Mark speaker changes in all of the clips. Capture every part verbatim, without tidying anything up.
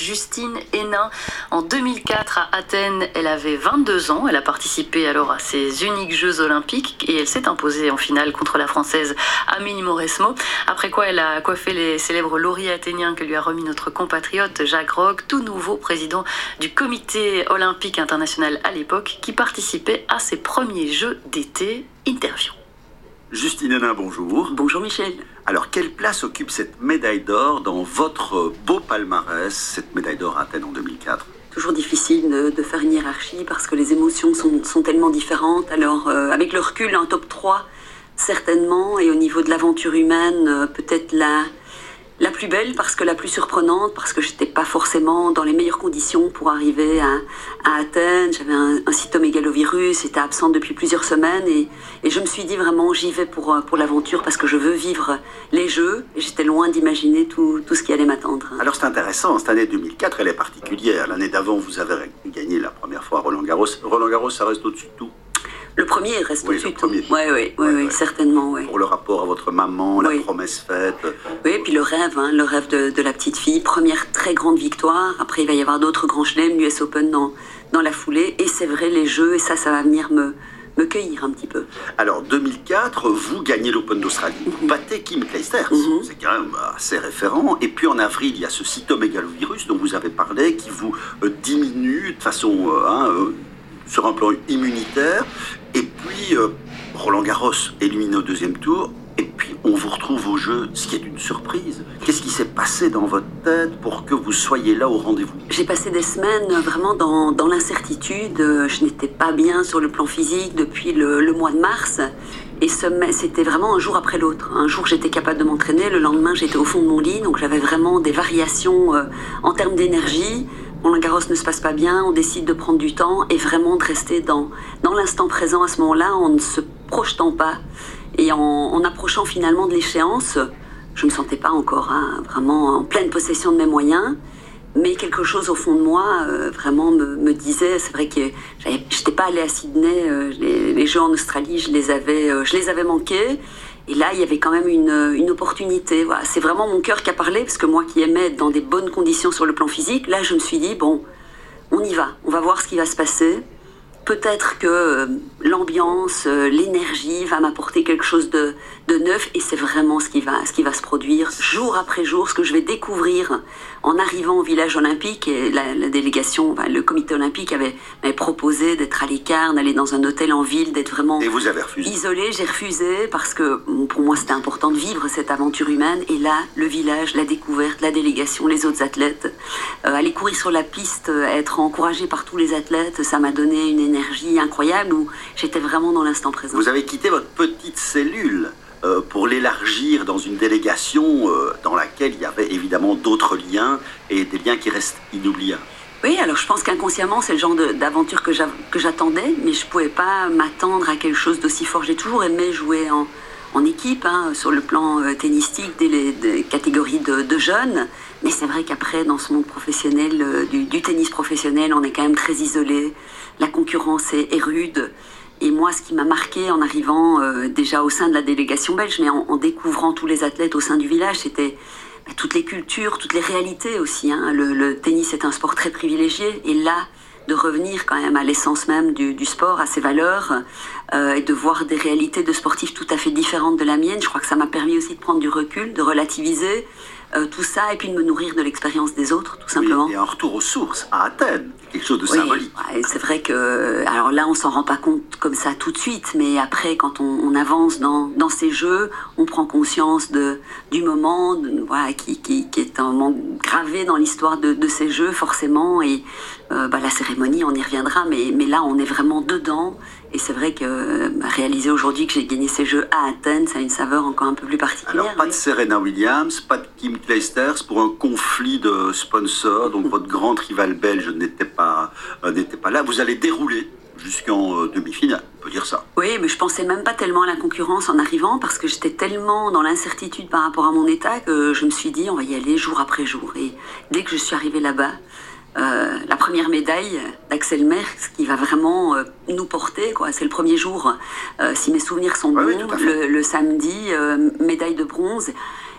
Speaker 1: Justine Henin. En deux mille quatre, à Athènes, elle avait vingt-deux ans. Elle a participé alors à ces uniques Jeux olympiques et elle s'est imposée en finale contre la Française Amine Mauresmo. Après quoi, elle a coiffé les célèbres lauréats athéniens que lui a remis notre compatriote Jacques Rogge, tout nouveau président du comité olympique international à l'époque, qui participait à ses premiers Jeux d'été. Interview.
Speaker 2: Justine Henin, bonjour.
Speaker 3: Bonjour Michel.
Speaker 2: Alors, quelle place occupe cette médaille d'or dans votre beau palmarès, cette médaille d'or à Athènes en deux mille quatre?
Speaker 3: Toujours difficile de, de faire une hiérarchie parce que les émotions sont, sont tellement différentes. Alors, euh, avec le recul, un top trois, certainement. Et au niveau de l'aventure humaine, euh, peut-être la, la plus belle parce que la plus surprenante, parce que je n'étais pas forcément dans les meilleures conditions pour arriver à, à Athènes. J'avais un, un cytomégalovirus, j'étais absente depuis plusieurs semaines et, et je me suis dit vraiment j'y vais pour, pour l'aventure parce que je veux vivre les Jeux. Et j'étais loin d'imaginer tout, tout ce qui allait m'attendre.
Speaker 2: Alors c'est intéressant, cette année deux mille quatre, elle est particulière. L'année d'avant, vous avez gagné la première fois à Roland Garros. Roland Garros, ça reste au-dessus de tout.
Speaker 3: Le premier reste
Speaker 2: oui,
Speaker 3: au-dessus.
Speaker 2: Oui,
Speaker 3: oui, oui, oui, oui, certainement. Ouais.
Speaker 2: Pour le rapport à votre maman, la
Speaker 3: oui.
Speaker 2: promesse faite.
Speaker 3: Oui, et puis le rêve, hein, le rêve de, de la petite fille. Première très grande victoire. Après, il va y avoir d'autres grands chelems, l'U S Open dans, dans la foulée. Et c'est vrai, les Jeux, et ça, ça va venir me, me cueillir un petit peu.
Speaker 2: Alors, deux mille quatre, vous gagnez l'Open d'Australie. Mm-hmm. Vous battez Kim Clijsters. Mm-hmm. C'est quand même assez référent. Et puis, en avril, il y a ce cytomégalovirus dont vous avez parlé, qui vous euh, diminue de façon... Euh, hein, euh, sur un plan immunitaire, et puis euh, Roland Garros éliminé au deuxième tour, et puis on vous retrouve au jeu, ce qui est une surprise. Qu'est-ce qui s'est passé dans votre tête pour que vous soyez là au rendez-vous?
Speaker 3: J'ai passé des semaines vraiment dans, dans l'incertitude, je n'étais pas bien sur le plan physique depuis le, le mois de mars, et c'était vraiment un jour après l'autre. Un jour j'étais capable de m'entraîner, le lendemain j'étais au fond de mon lit, donc j'avais vraiment des variations euh, en termes d'énergie. Roland Garros ne se passe pas bien, on décide de prendre du temps et vraiment de rester dans, dans l'instant présent à ce moment-là, en ne se projetant pas et en, en approchant finalement de l'échéance. Je ne me sentais pas encore hein, vraiment en pleine possession de mes moyens, mais quelque chose au fond de moi euh, vraiment me, me disait, c'est vrai que je n'étais pas allée à Sydney, euh, les, les Jeux en Australie, je les avais, euh, je les avais manqués. Et là, il y avait quand même une, une opportunité. Voilà. C'est vraiment mon cœur qui a parlé, parce que moi qui aimais être dans des bonnes conditions sur le plan physique, là, je me suis dit, bon, on y va, on va voir ce qui va se passer. Peut-être que euh, l'ambiance, euh, l'énergie va m'apporter quelque chose de, de neuf, et c'est vraiment ce qui, va, ce qui va se produire jour après jour, ce que je vais découvrir en arrivant au village olympique. Et la, la délégation, enfin, le comité olympique avait, m'avait proposé d'être à l'écart, d'aller dans un hôtel en ville, d'être vraiment
Speaker 2: et vous avez refusé.
Speaker 3: Isolé. J'ai refusé parce que pour moi c'était important de vivre cette aventure humaine. Et là, le village, la découverte, la délégation, les autres athlètes, euh, aller courir sur la piste, être encouragé par tous les athlètes, ça m'a donné une énergie incroyable où j'étais vraiment dans l'instant présent.
Speaker 2: Vous avez quitté votre petite cellule euh, pour l'élargir dans une délégation euh, dans laquelle il y avait évidemment d'autres liens et des liens qui restent inoubliables.
Speaker 3: Oui, alors je pense qu'inconsciemment, c'est le genre d'aventure que j'attendais, mais je ne pouvais pas m'attendre à quelque chose d'aussi fort. J'ai toujours aimé jouer en, en équipe, hein, sur le plan euh, tennistique, des, les, des catégories de, de jeunes. Mais c'est vrai qu'après, dans ce monde professionnel, euh, du, du tennis professionnel, on est quand même très isolé. La concurrence est, est rude. Et moi, ce qui m'a marqué en arrivant euh, déjà au sein de la délégation belge, mais en, en découvrant tous les athlètes au sein du village, c'était bah, toutes les cultures, toutes les réalités aussi. Hein. Le, le tennis est un sport très privilégié. Et là, de revenir quand même à l'essence même du, du sport, à ses valeurs, euh, et de voir des réalités de sportifs tout à fait différentes de la mienne, je crois que ça m'a permis aussi de prendre du recul, de relativiser euh, tout ça, et puis de me nourrir de l'expérience des autres, tout simplement.
Speaker 2: Oui, et un retour aux sources, à Athènes, quelque chose de
Speaker 3: oui,
Speaker 2: symbolique.
Speaker 3: Ouais, c'est vrai que, alors là, on s'en rend pas compte comme ça tout de suite, mais après, quand on, on avance dans, dans ces jeux, on prend conscience de, du moment, de, voilà, qui, qui, qui est un moment gravé dans l'histoire de, de ces jeux, forcément, et euh, bah, la cérémonie, on y reviendra, mais, mais là, on est vraiment dedans. Et c'est vrai que euh, réaliser aujourd'hui que j'ai gagné ces Jeux à Athènes, ça a une saveur encore un peu plus particulière.
Speaker 2: Alors, pas
Speaker 3: oui.
Speaker 2: de Serena Williams, pas de Kim Clijsters pour un conflit de sponsors. Donc, votre grande rivale belge n'était pas, euh, n'était pas là. Vous allez dérouler jusqu'en euh, demi-finale, on peut dire ça.
Speaker 3: Oui, mais je pensais même pas tellement à la concurrence en arrivant parce que j'étais tellement dans l'incertitude par rapport à mon état que je me suis dit on va y aller jour après jour. Et dès que je suis arrivée là-bas, Euh, la première médaille d'Axel Merckx qui va vraiment euh, nous porter, quoi. C'est le premier jour, euh, si mes souvenirs sont bons,
Speaker 2: oui, oui,
Speaker 3: le, le samedi, euh, médaille de bronze.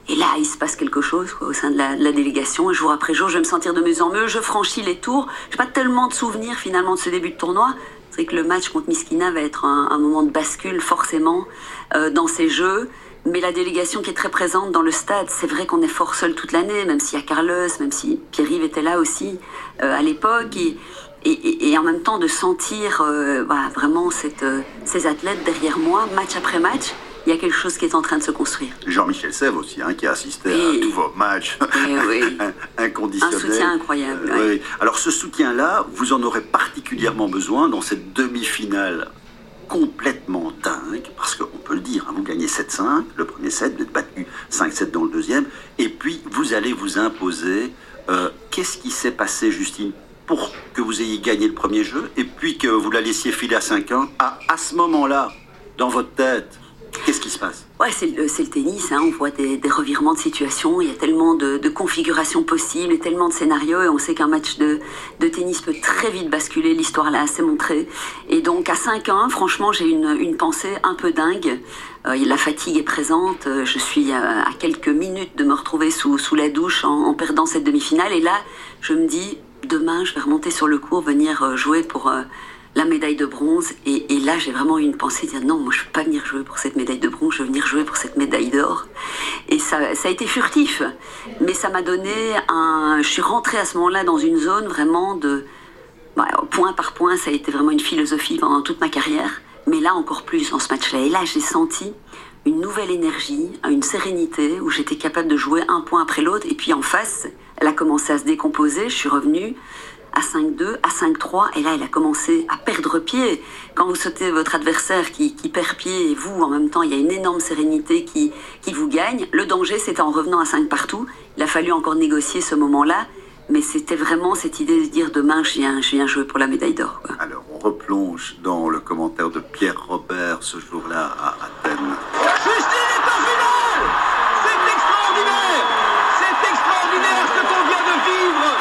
Speaker 3: Et là, il se passe quelque chose quoi, au sein de la, de la délégation. Et jour après jour, je vais me sentir de mieux en mieux. Je franchis les tours. Je n'ai pas tellement de souvenirs finalement de ce début de tournoi. C'est vrai que le match contre Miskina va être un, un moment de bascule forcément euh, dans ces jeux. Mais la délégation qui est très présente dans le stade, c'est vrai qu'on est fort seul toute l'année, même s'il y a Carlos, même si Pierre-Yves était là aussi euh, à l'époque. Et, et, et, et en même temps de sentir euh, bah, vraiment cette, euh, ces athlètes derrière moi, match après match. Il y a quelque chose qui est en train de se construire.
Speaker 2: Jean-Michel Sèvres aussi, hein, qui a assisté
Speaker 3: et,
Speaker 2: à tous vos matchs
Speaker 3: oui.
Speaker 2: inconditionnels.
Speaker 3: Un soutien incroyable.
Speaker 2: Euh,
Speaker 3: oui.
Speaker 2: Oui. Alors ce soutien-là, vous en aurez particulièrement besoin dans cette demi-finale complètement dingue, parce qu'on peut le dire, hein, vous gagnez sept cinq, le premier set, vous êtes battu cinq sept dans le deuxième, et puis vous allez vous imposer. Euh, Qu'est-ce qui s'est passé, Justine, pour que vous ayez gagné le premier jeu, et puis que vous la laissiez filer à cinq un, à, à ce moment-là, dans votre tête, qu'est-ce qui se passe?
Speaker 3: Ouais, c'est le, le tennis, hein, on voit des, des revirements de situation, il y a tellement de, de configurations possibles et tellement de scénarios, et on sait qu'un match de, de tennis peut très vite basculer, l'histoire l'a assez montré. Et donc à cinq un, franchement, j'ai une, une pensée un peu dingue. Euh, la fatigue est présente, je suis à, à quelques minutes de me retrouver sous, sous la douche en, en perdant cette demi-finale, et là, je me dis, demain, je vais remonter sur le court, venir jouer pour... Euh, la médaille de bronze, et, et là j'ai vraiment eu une pensée de dire non, moi je ne peux pas venir jouer pour cette médaille de bronze, je veux venir jouer pour cette médaille d'or. Et ça, ça a été furtif, mais ça m'a donné un... Je suis rentrée à ce moment-là dans une zone vraiment de... Bah, point par point, ça a été vraiment une philosophie pendant toute ma carrière, mais là encore plus dans ce match-là. Et là j'ai senti une nouvelle énergie, une sérénité, où j'étais capable de jouer un point après l'autre, et puis en face, elle a commencé à se décomposer, je suis revenue à cinq deux, à cinq trois, et là, elle a commencé à perdre pied. Quand vous sautez votre adversaire qui, qui perd pied, et vous, en même temps, il y a une énorme sérénité qui, qui vous gagne. Le danger, c'était en revenant à cinq partout. Il a fallu encore négocier ce moment-là, mais c'était vraiment cette idée de dire demain, je viens, je viens jouer pour la médaille d'or.
Speaker 2: Alors, on replonge dans le commentaire de Pierre Robert ce jour-là à Athènes.
Speaker 4: Justine est en finale! C'est extraordinaire! C'est extraordinaire ce qu'on vient de vivre!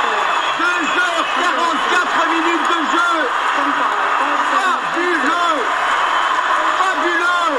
Speaker 4: deux heures quarante-quatre minutes de jeu. Fabuleux. Fabuleux.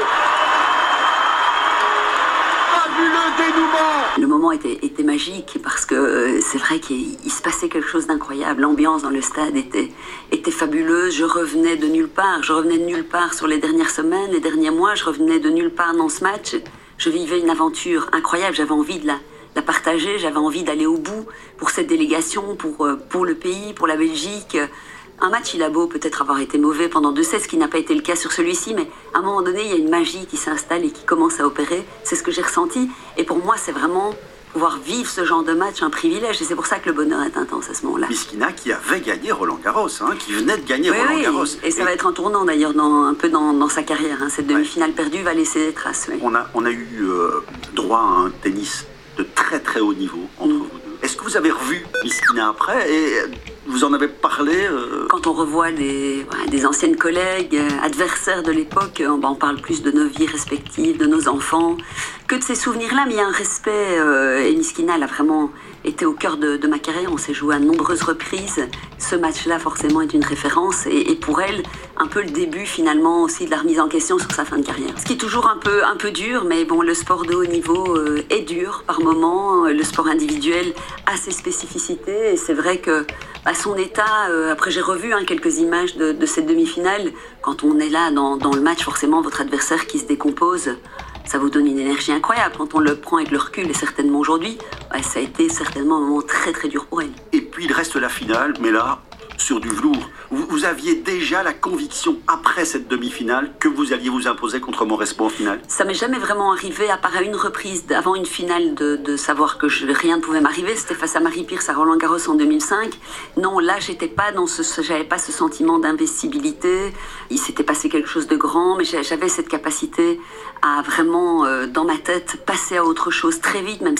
Speaker 4: Fabuleux dénouement.
Speaker 3: Le moment était, était magique parce que euh, c'est vrai qu'il se passait quelque chose d'incroyable. L'ambiance dans le stade était, était fabuleuse. Je revenais de nulle part. Je revenais de nulle part sur les dernières semaines, les derniers mois. Je revenais de nulle part dans ce match. Je vivais une aventure incroyable. J'avais envie de la... la partager, j'avais envie d'aller au bout pour cette délégation, pour, pour le pays, pour la Belgique. Un match, il a beau peut-être avoir été mauvais pendant deux sets, ce qui n'a pas été le cas sur celui-ci, mais à un moment donné, il y a une magie qui s'installe et qui commence à opérer. C'est ce que j'ai ressenti. Et pour moi, c'est vraiment pouvoir vivre ce genre de match, un privilège. Et c'est pour ça que le bonheur est intense à ce moment-là.
Speaker 2: Miskina qui avait gagné Roland-Garros, hein, qui venait de gagner
Speaker 3: oui,
Speaker 2: Roland-Garros.
Speaker 3: Oui. Et ça et... va être un tournant d'ailleurs, dans, un peu dans, dans sa carrière. Hein. Cette demi-finale ouais. perdue va laisser des traces. Oui.
Speaker 2: On, a, on a eu euh, droit à un tennis de très très haut niveau entre mmh. vous deux. Est-ce que vous avez revu Miskina après et vous en avez parlé euh...
Speaker 3: Quand on revoit des, ouais, des anciennes collègues, euh, adversaires de l'époque, on, on parle plus de nos vies respectives, de nos enfants, que de ces souvenirs-là, mais il y a un respect. Euh, et Miskina, elle a vraiment été au cœur de, de ma carrière. On s'est joué à de nombreuses reprises. Ce match-là, forcément, est une référence. Et, et pour elle, un peu le début, finalement, aussi de la remise en question sur sa fin de carrière. Ce qui est toujours un peu, un peu dur, mais bon, le sport de haut niveau euh, est dur par moments. Le sport individuel a ses spécificités. Et c'est vrai que à son état, euh, après j'ai revu hein, quelques images de, de cette demi-finale. Quand on est là dans, dans le match, forcément, votre adversaire qui se décompose, ça vous donne une énergie incroyable. Quand on le prend avec le recul, et certainement aujourd'hui, ouais, ça a été certainement un moment très très dur pour elle.
Speaker 2: Et puis il reste la finale, mais là, sur du velours. Vous, vous aviez déjà la conviction, après cette demi-finale, que vous alliez vous imposer contre Mauresmo en finale?
Speaker 3: Ça m'est jamais vraiment arrivé, à part à une reprise, avant une finale, de, de savoir que je, rien ne pouvait m'arriver. C'était face à Marie Pierce à Roland-Garros en deux mille cinq. Non, là, j'étais pas dans ce, j'avais pas ce sentiment d'investibilité. Il s'était passé quelque chose de grand, mais j'avais cette capacité à vraiment, euh, dans ma tête, passer à autre chose très vite, même si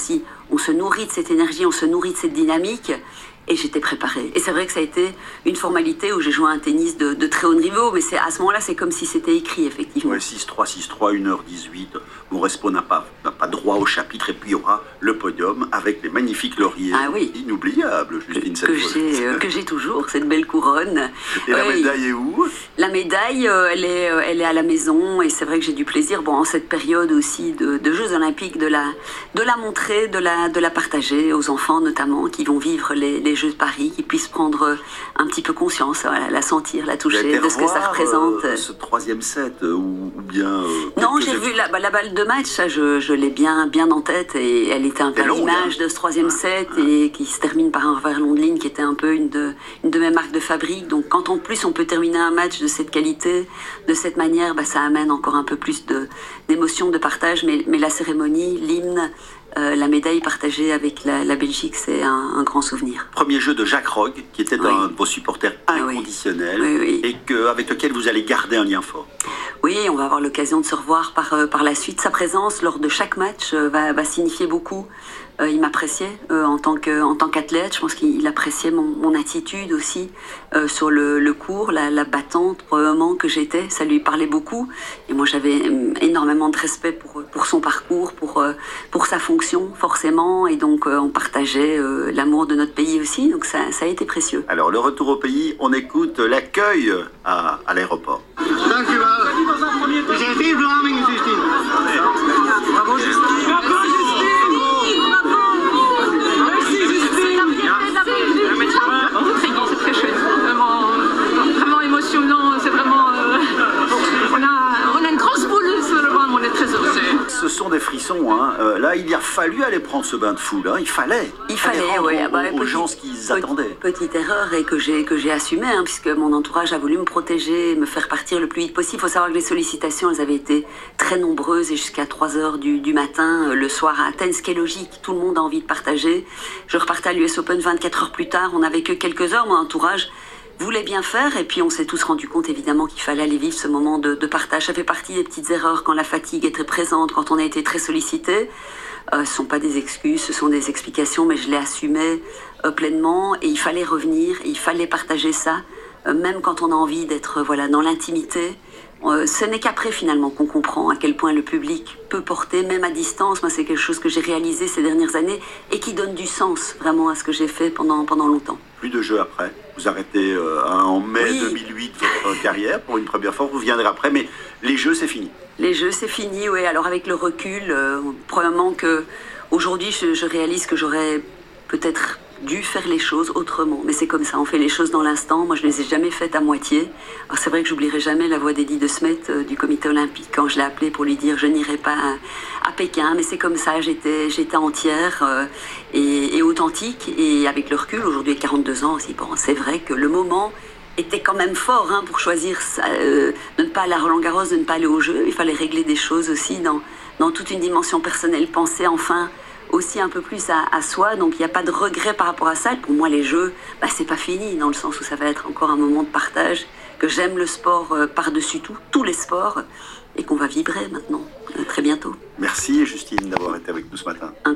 Speaker 3: on se nourrit de cette énergie, on se nourrit de cette dynamique. Et j'étais préparée. Et c'est vrai que ça a été une formalité où j'ai joué un tennis de, de très haut niveau, mais c'est, à ce moment-là, c'est comme si c'était écrit, effectivement.
Speaker 2: Ouais, six trois, six trois, une heure dix-huit. Mauresmo n'a pas, n'a pas droit au chapitre, et puis il y aura le podium avec les magnifiques lauriers.
Speaker 3: Ah oui.
Speaker 2: Inoubliables, Justine.
Speaker 3: Que, que j'ai, euh, que j'ai toujours, cette belle couronne.
Speaker 2: Et la
Speaker 3: oui.
Speaker 2: médaille est où?
Speaker 3: La médaille, euh, elle, est, euh, elle est à la maison, et c'est vrai que j'ai du plaisir, bon, en cette période aussi de, de Jeux Olympiques, de la, de la montrer, de la, de la partager aux enfants, notamment, qui vont vivre les, les Jeux de Paris, qui puissent prendre un petit peu conscience, voilà, la sentir, la toucher, de ce que ça représente.
Speaker 2: Euh, ce troisième set, euh, ou, ou bien... Euh,
Speaker 3: non, j'ai vu la, la balle de match, ça, je, je l'ai bien, bien en tête, et elle était un peu à l'image de ce troisième set, et qui se termine par un revers long de ligne, qui était un peu une de, une de mes marques de fabrique. Donc quand en plus on peut terminer un match de cette qualité, de cette manière, bah, ça amène encore un peu plus de, d'émotion, de partage, mais, mais la cérémonie, l'hymne, Euh, la médaille partagée avec la, la Belgique, c'est un, un grand souvenir.
Speaker 2: Premier jeu de Jacques Rogge, qui était oui. un de vos supporters inconditionnels,
Speaker 3: oui. Oui, oui.
Speaker 2: et que, avec lequel vous allez garder un lien fort.
Speaker 3: Oui, on va avoir l'occasion de se revoir par, euh, par la suite. Sa présence lors de chaque match euh, va, va signifier beaucoup. Euh, il m'appréciait euh, en tant que, en tant qu'athlète. Je pense qu'il appréciait mon, mon attitude aussi euh, sur le, le court, la, la battante probablement que j'étais. Ça lui parlait beaucoup. Et moi, j'avais énormément de respect pour, pour son parcours, pour, euh, pour sa fonction, forcément. Et donc, euh, on partageait euh, l'amour de notre pays aussi. Donc, ça, ça a été précieux.
Speaker 2: Alors, le retour au pays, on écoute l'accueil à, à l'aéroport.
Speaker 4: Dank u wel. We zijn veel Vlamingen, Justine. Bravo, Justine. Bravo, Justine. Merci, Justine.
Speaker 5: Très grand, c'est très chouette. Vraiment, vraiment émotionnant. C'est vraiment. Euh, on, a, on a une grosse boule sur le ventre, on est très heureux.
Speaker 2: Ce sont des frissons, hein. Euh, là, il a fallu aller prendre ce bain de foule, hein. Il fallait.
Speaker 3: Il fallait, oui.
Speaker 2: Aux,
Speaker 3: bah,
Speaker 2: aux
Speaker 3: petit,
Speaker 2: gens ce qu'ils attendaient.
Speaker 3: Petite erreur et que j'ai que j'ai assumé, hein, puisque mon entourage a voulu me protéger, me faire partir le plus vite possible. Il faut savoir que les sollicitations, elles avaient été très nombreuses et jusqu'à trois heures du, du matin, le soir à Athènes, ce qui est logique. Tout le monde a envie de partager. Je repartais à l'U S Open vingt-quatre heures plus tard. On n'avait que quelques heures. Mon entourage voulait bien faire, et puis on s'est tous rendu compte évidemment qu'il fallait aller vivre ce moment de, de partage. Ça fait partie des petites erreurs quand la fatigue est très présente, quand on a été très sollicité. Euh, ce ne sont pas des excuses, ce sont des explications, mais je l'ai assumé euh, pleinement, et il fallait revenir, et il fallait partager ça, euh, même quand on a envie d'être euh, voilà, dans l'intimité. Euh, ce n'est qu'après finalement qu'on comprend à quel point le public peut porter, même à distance. Moi, c'est quelque chose que j'ai réalisé ces dernières années et qui donne du sens vraiment à ce que j'ai fait pendant, pendant longtemps.
Speaker 2: Plus de jeux après. Vous arrêtez euh, en mai
Speaker 3: oui.
Speaker 2: deux mille huit votre carrière pour une première fois. Vous viendrez après, mais les jeux, c'est fini.
Speaker 3: Les jeux, c'est fini, oui. Alors avec le recul, euh, probablement que aujourd'hui, je, je réalise que j'aurais peut-être dû faire les choses autrement. Mais c'est comme ça, on fait les choses dans l'instant. Moi, je ne les ai jamais faites à moitié. Alors c'est vrai que j'oublierai jamais la voix d'Eddie de Smet euh, du comité olympique quand je l'ai appelé pour lui dire je n'irai pas à, à Pékin. Mais c'est comme ça, j'étais, j'étais entière euh, et, et authentique. Et avec le recul, aujourd'hui à quarante-deux ans aussi, bon, c'est vrai que le moment était quand même fort hein, pour choisir ça, euh, de ne pas aller à Roland-Garros, de ne pas aller au jeu. Il fallait régler des choses aussi dans, dans toute une dimension personnelle, penser enfin aussi un peu plus à, à soi, donc il n'y a pas de regret par rapport à ça. Et pour moi, les jeux, bah, c'est pas fini, dans le sens où ça va être encore un moment de partage, que j'aime le sport euh, par-dessus tout, tous les sports, et qu'on va vibrer maintenant, euh, très bientôt.
Speaker 2: Merci Justine d'avoir été avec nous ce matin.